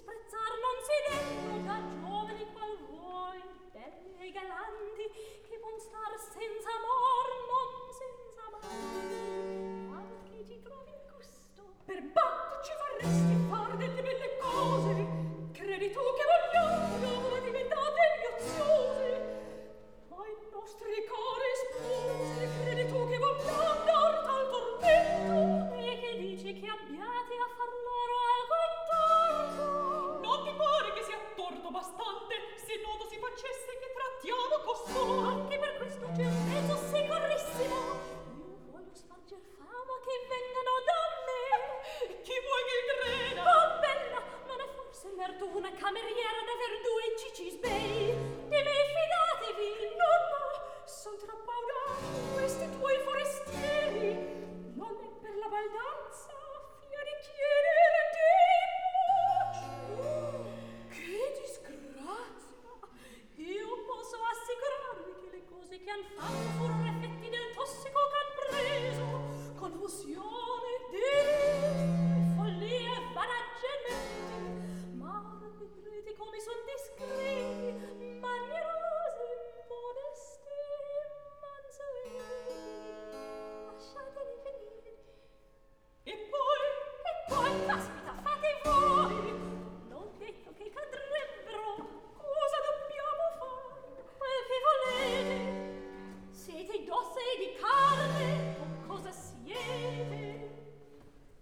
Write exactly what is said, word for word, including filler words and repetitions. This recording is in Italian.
disprezzar non si debbo da giovani qual vuoi, belli e galanti, che buon star senza amor, non senza amante. Anche ci trovi il gusto. Per batto ci vorresti far delle belle cose. Credi tu che vogliamo ora diventate gli oziosi? Ma i nostri cori sposi, credi tu che vogliamo dar tal tormento? E che dici che abbiate a far loro alcun torto? Non ti pare che sia torto bastante se noto si facesse che trattiamo costoro? Anche per questo c'è un mezzo sicurissimo. Io voglio sparger fama che vengano da me. Chi vuoi che creda? Oh bella, non è forse l'erto una cameriera